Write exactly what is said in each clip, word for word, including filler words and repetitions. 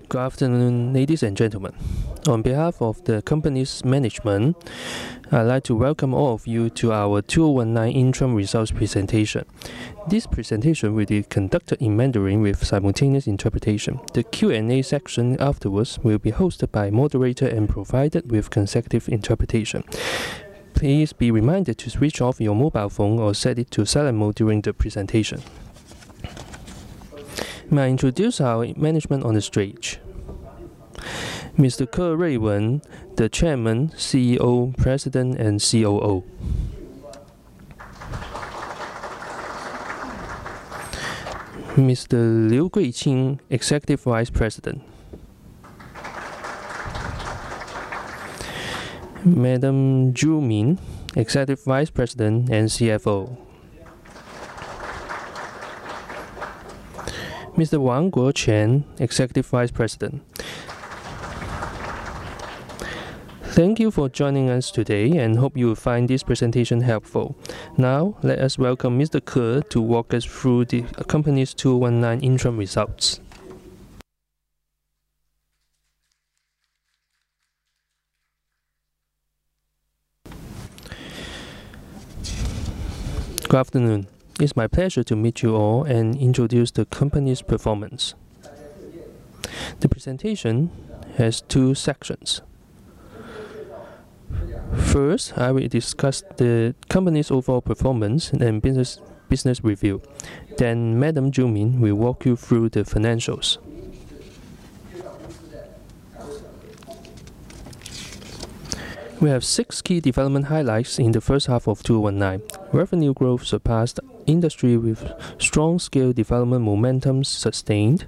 Good afternoon, ladies and gentlemen. On behalf of the company's management, I'd like to welcome all of you to our two thousand nineteen interim results presentation. This presentation will be conducted in Mandarin with simultaneous interpretation. The Q and A section afterwards will be hosted by moderator and provided with consecutive interpretation. Please be reminded to switch off your mobile phone or set it to silent mode during the presentation. May I introduce our management on the stage. Mister Ke Ruiwen, the Chairman, C E O, President, and C O O. Mister Liu Guiqing, Executive Vice President. Madam Zhu Min, Executive Vice President and C F O. Mister Wang Guoquan, Executive Vice President. Thank you for joining us today and hope you will find this presentation helpful. Now, let us welcome Mister Ke to walk us through the company's two thousand nineteen interim results. Good afternoon. It's my pleasure to meet you all and introduce the company's performance. The presentation has two sections. First, I will discuss the company's overall performance and business, business review. Then, Madam Zhu Min will walk you through the financials. We have six key development highlights in the first half of two thousand nine. Revenue growth surpassed industry with strong scale development momentum sustained.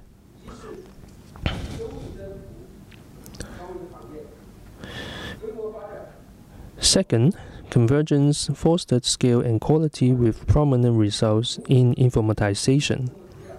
Second, convergence fostered scale and quality with prominent results in informatization.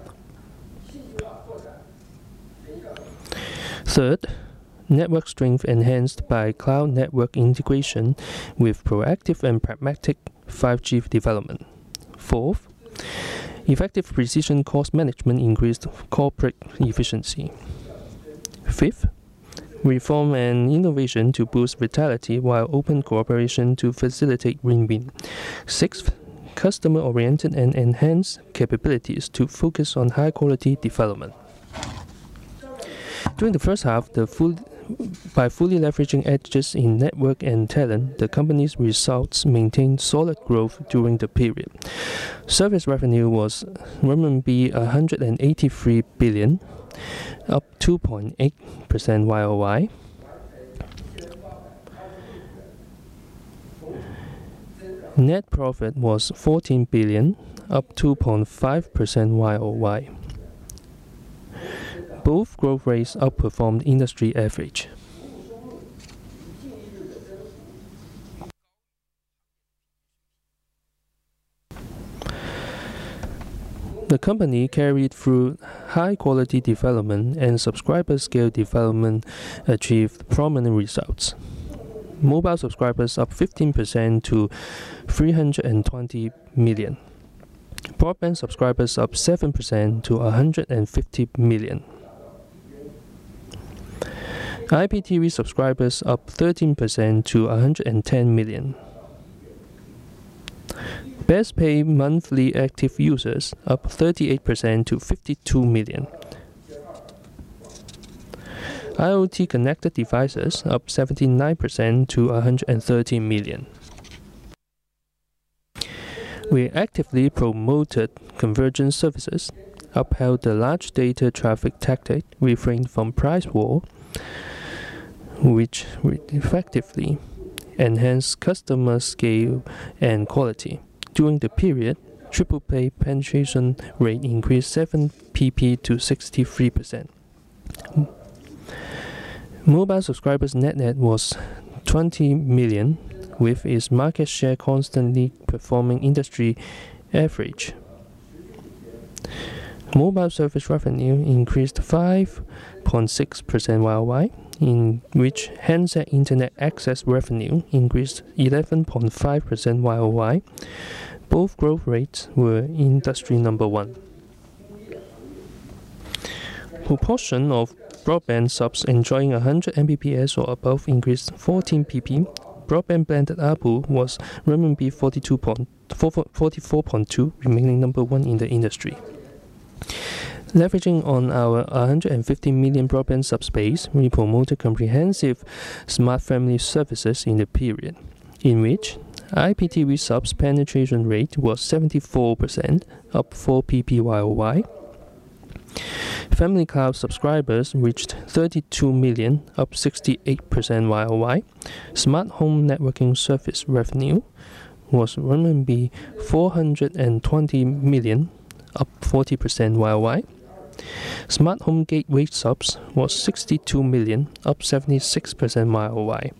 Third, network strength enhanced by cloud network integration with proactive and pragmatic five G development. Fourth, effective precision cost management increased corporate efficiency. Fifth, reform and innovation to boost vitality while open cooperation to facilitate win-win. Sixth, customer-oriented and enhanced capabilities to focus on high-quality development. During the first half, the full By fully leveraging edges in network and talent, the company's results maintained solid growth during the period. Service revenue was one hundred eighty-three billion, up two point eight percent Y O Y. Net profit was fourteen billion, up two point five percent Y O Y. Both growth rates outperformed industry average. The company carried through high-quality development and subscriber scale development achieved prominent results. Mobile subscribers up fifteen percent to three hundred twenty million. Broadband subscribers up seven percent to one hundred fifty million. I P T V subscribers up thirteen percent to one hundred ten million. Best Pay monthly active users up thirty-eight percent to fifty-two million. IoT connected devices up seventy-nine percent to one hundred thirteen million. We actively promoted convergence services, upheld the large data traffic tactic, refrained from price war, which effectively enhanced customer scale and quality. During the period, triple play penetration rate increased seven percentage points to sixty-three percent. Mobile subscribers net net was twenty million, with its market share constantly performing industry average. Mobile service revenue increased five point six percent Y O Y, in which handset internet access revenue increased eleven point five percent Y O Y. Both growth rates were industry number one. proportion of broadband subs enjoying one hundred megabits per second or above increased fourteen percent per month. Broadband blended A R P U was renminbi forty-four point two, remaining number one in the industry. Leveraging on our one hundred fifty million broadband subspace, we promoted comprehensive smart family services in the period, in which I P T V subs penetration rate was seventy-four percent, up four percent per Y O Y. Family Cloud subscribers reached thirty-two million, up sixty-eight percent Y O Y. Smart Home Networking Service revenue was renminbi four hundred twenty million, up forty percent Y O Y. Smart Home Gateway subs was sixty-two million, up seventy-six percent Y O Y.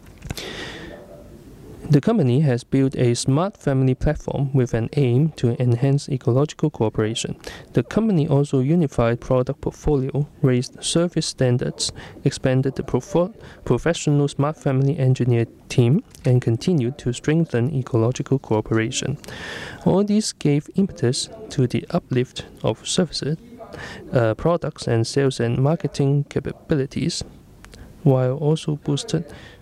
The company has built a smart family platform with an aim to enhance ecological cooperation. The company also unified product portfolio, raised service standards, expanded the prof professional smart family engineer team, and continued to strengthen ecological cooperation. All these gave impetus to the uplift of services, uh, products, and sales and marketing capabilities, while also boosted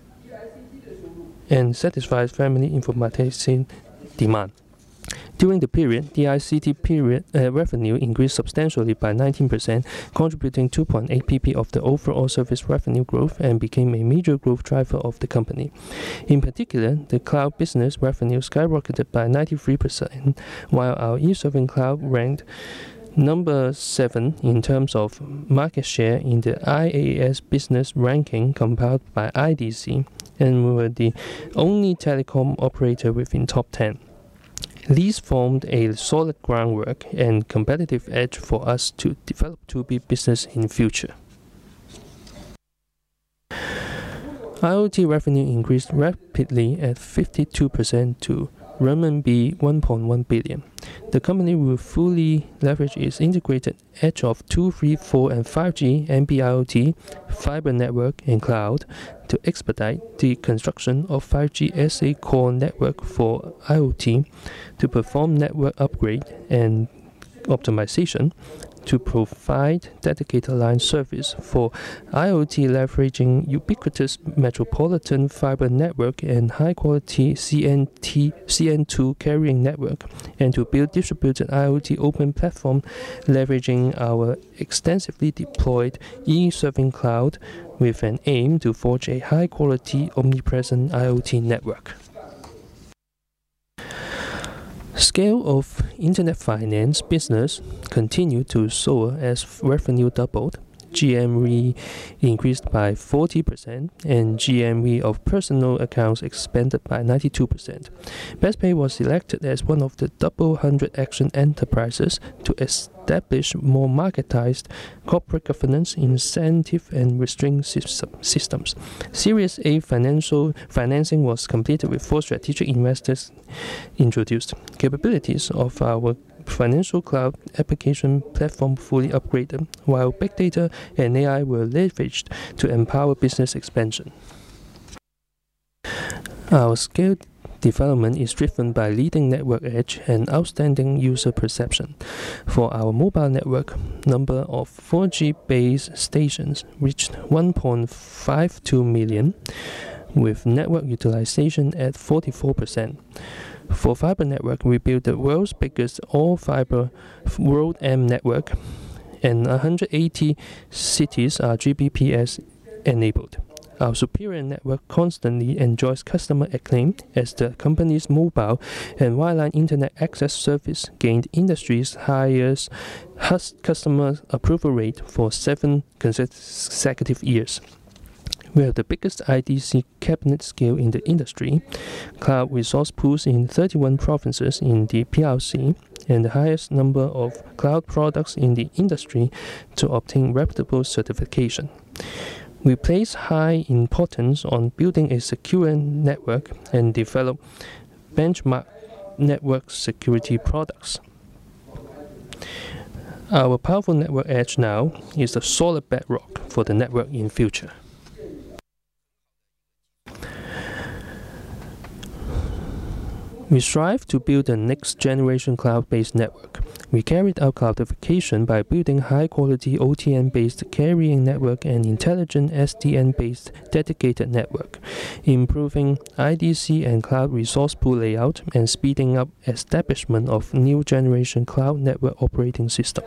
and satisfies family information demand. During the period, the I C T period uh, revenue increased substantially by nineteen percent, contributing two point eight percent of the overall service revenue growth and became a major growth driver of the company. In particular, the cloud business revenue skyrocketed by ninety-three percent, while our e-serving cloud ranked number seven in terms of market share in the I A S business ranking compiled by I D C, and we were the only telecom operator within top ten. These formed a solid groundwork and competitive edge for us to develop two B business in future. IoT revenue increased rapidly at fifty-two percent to renminbi one point one billion. The company will fully leverage its integrated edge of two, three, four, and five G, N B I O T, fiber network, and cloud to expedite the construction of five G S A core network for IoT, to perform network upgrade and optimization, to provide dedicated line service for IoT leveraging ubiquitous metropolitan fiber network and high-quality C N two carrying network, and to build distributed IoT open platform leveraging our extensively deployed e-serving cloud with an aim to forge a high-quality omnipresent IoT network. Scale of internet finance business continued to soar as revenue doubled. G M V increased by forty percent, and G M V of personal accounts expanded by ninety-two percent. BestPay was selected as one of the Double Hundred Action enterprises to establish more marketized corporate governance, incentive, and restraint systems. Series A financial financing was completed with four strategic investors introduced. Capabilities of our financial cloud application platform fully upgraded, while big data and A I were leveraged to empower business expansion. Our scale development is driven by leading network edge and outstanding user perception. For our mobile network, number of four G base stations reached one point five two million, with network utilization at forty-four percent. For fiber network, we built the world's biggest all-fiber World M network, and one hundred eighty cities are G B P S enabled. Our superior network constantly enjoys customer acclaim as the company's mobile and wireline internet access service gained industry's highest customer approval rate for seven consecutive years. We are the biggest I D C cabinet scale in the industry, cloud resource pools in thirty-one provinces in the P R C, and the highest number of cloud products in the industry to obtain reputable certification. We place high importance on building a secure network and develop benchmark network security products. Our powerful network edge now is a solid bedrock for the network in future. We strive to build a next-generation cloud-based network. We carried out cloudification by building high-quality O T N-based carrying network and intelligent S D N-based dedicated network, improving I D C and cloud resource pool layout, and speeding up establishment of new-generation cloud network operating system.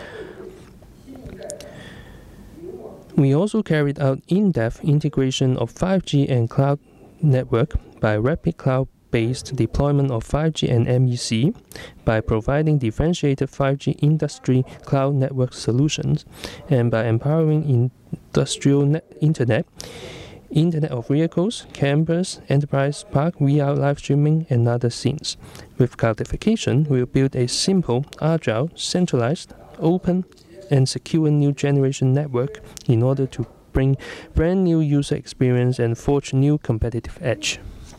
We also carried out in-depth integration of five G and cloud network by rapid cloud-based deployment of five G and M E C, by providing differentiated five G industry cloud network solutions, and by empowering industrial net internet, Internet of Vehicles, campus, enterprise park, V R live streaming, and other scenes. With cloudification, we will build a simple, agile, centralized, open, and secure new generation network in order to bring brand new user experience and forge new competitive edge.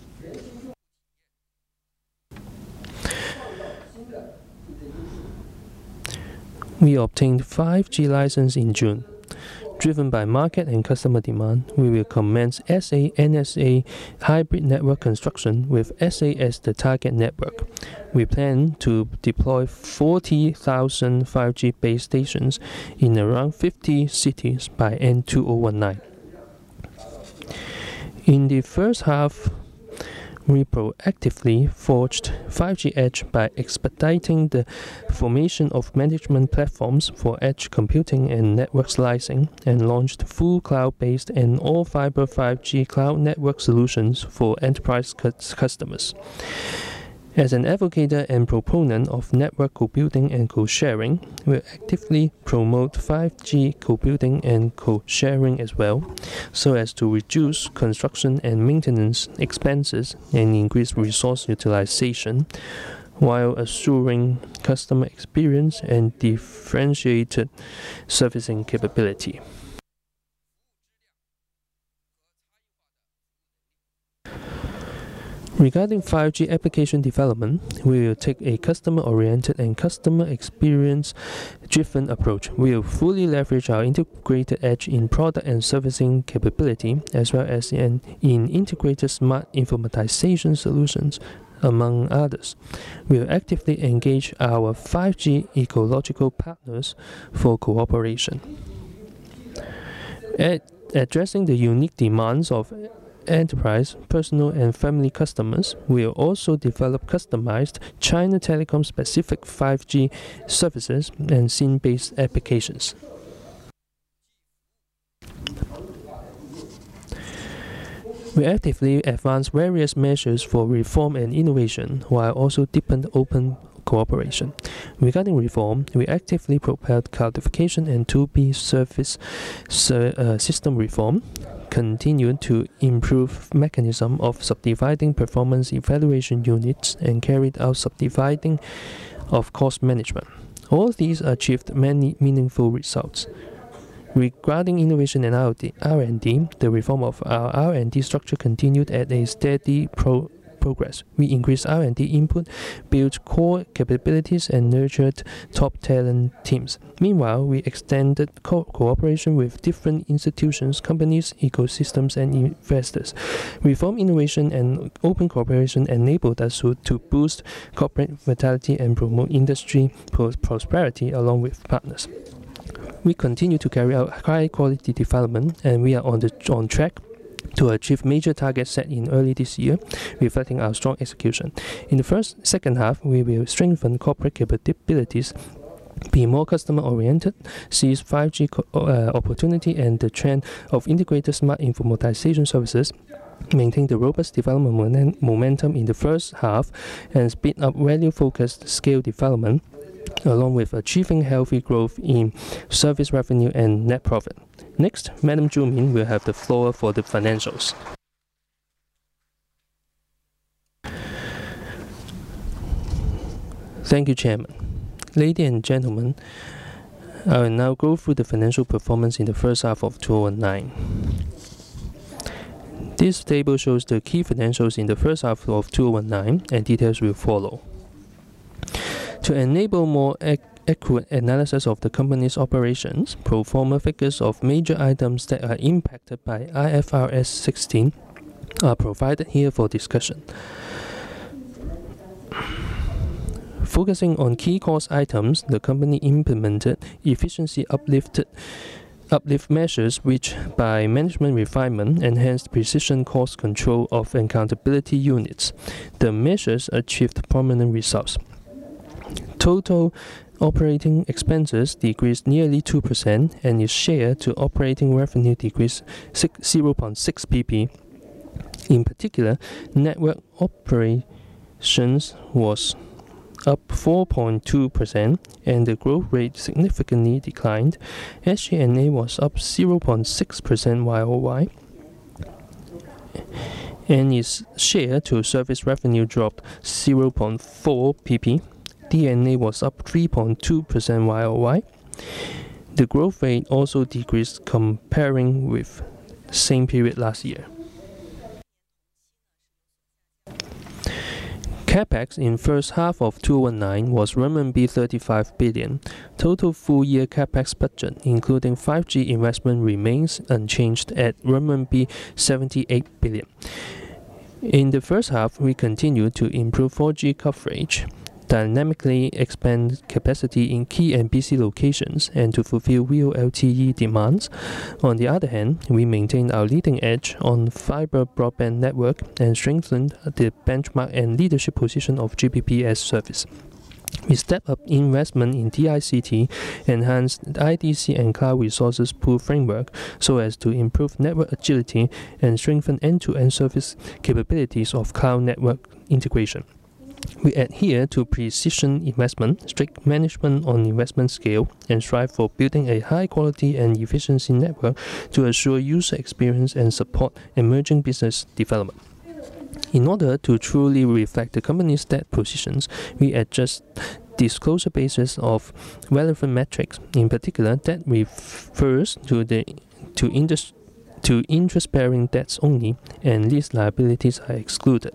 We obtained five G license in June. Driven by market and customer demand, we will commence S A N S A hybrid network construction with S A as the target network. We plan to deploy forty thousand five G base stations in around fifty cities by end two thousand nineteen. In the first half, we proactively forged five G Edge by expediting the formation of management platforms for edge computing and network slicing, and launched full cloud-based and all-fiber five G cloud network solutions for enterprise customers. As an advocate and proponent of network co-building and co-sharing, we actively promote five G co-building and co-sharing as well, so as to reduce construction and maintenance expenses and increase resource utilization, while assuring customer experience and differentiated servicing capability. Regarding five G application development, we will take a customer-oriented and customer experience-driven approach. We will fully leverage our integrated edge in product and servicing capability, as well as in, in integrated smart informatization solutions, among others. We will actively engage our five G ecological partners for cooperation. At addressing the unique demands of enterprise, personal, and family customers, we will also develop customized China Telecom specific five G services and scene-based applications. We actively advance various measures for reform and innovation, while also deepen open cooperation. Regarding reform, we actively propelled cloudification and two B service uh, system reform, continued to improve mechanism of subdividing performance evaluation units, and carried out subdividing of cost management. All these achieved many meaningful results. Regarding innovation and R and D, the reform of our R and D structure continued at a steady pro progress. We increased R and D input, built core capabilities, and nurtured top talent teams. Meanwhile, we extended co cooperation with different institutions, companies, ecosystems, and investors. Reform, innovation, and open cooperation enabled us to, to boost corporate vitality and promote industry prosperity along with partners. We continue to carry out high-quality development, and we are on, the, on track to achieve major targets set in early this year, reflecting our strong execution. In the first second half, we will strengthen corporate capabilities, be more customer-oriented, seize five G uh, opportunity and the trend of integrated smart informatization services, maintain the robust development momentum in the first half, and speed up value-focused scale development, along with achieving healthy growth in service revenue and net profit. Next, Madam Zhu Min will have the floor for the financials. Thank you, Chairman. Ladies and gentlemen, I will now go through the financial performance in the first half of two thousand nine. This table shows the key financials in the first half of two thousand nine, and details will follow. To enable more ac accurate analysis of the company's operations, pro forma figures of major items that are impacted by I F R S sixteen are provided here for discussion. Focusing on key cost items, the company implemented efficiency uplifted uplift measures which, by management refinement, enhanced precision cost control of accountability units. The measures achieved prominent results. Total operating expenses decreased nearly two percent, and its share to operating revenue decreased zero point six percent. In particular, network operations was up four point two percent, and the growth rate significantly declined. S G and A was up zero point six percent Y O Y, and its share to service revenue dropped zero point four percent. D and A was up three point two percent Y O Y. The growth rate also decreased comparing with the same period last year. Capex in first half of two thousand nineteen was renminbi thirty-five billion. Total full-year Capex budget, including five G investment, remains unchanged at renminbi seventy-eight billion. In the first half, we continued to improve four G coverage, dynamically expand capacity in key and busy locations, and to fulfill real L T E demands. On the other hand, we maintained our leading edge on fiber broadband network and strengthened the benchmark and leadership position of G P P S service. We stepped up investment in D I C T, enhanced I D C and cloud resources pool framework so as to improve network agility and strengthen end-to-end service capabilities of cloud network integration. We adhere to precision investment, strict management on investment scale, and strive for building a high-quality and efficiency network to assure user experience and support emerging business development. In order to truly reflect the company's debt positions, we adjust disclosure basis of relevant metrics. In particular, debt refers to the to indus, to interest-bearing debts only, and lease liabilities are excluded.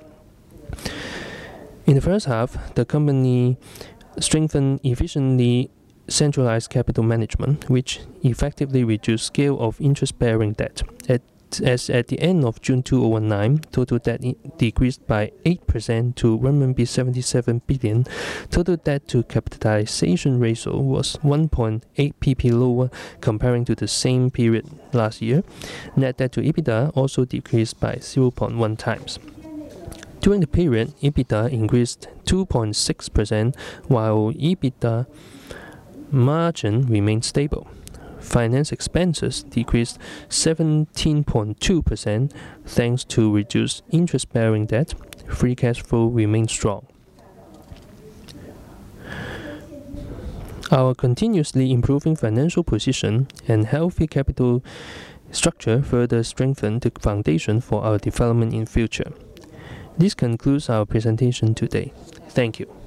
In the first half, the company strengthened efficiently centralized capital management, which effectively reduced scale of interest-bearing debt. At, as at the end of June two thousand nine, total debt decreased by eight percent to renminbi seventy-seven billion. Total debt to capitalization ratio was one point eight percent lower comparing to the same period last year. Net debt to EBITDA also decreased by zero point one times. During the period, EBITDA increased two point six percent, while EBITDA margin remained stable. Finance expenses decreased seventeen point two percent thanks to reduced interest-bearing debt. Free cash flow remained strong. Our continuously improving financial position and healthy capital structure further strengthened the foundation for our development in future. This concludes our presentation today. Thank you.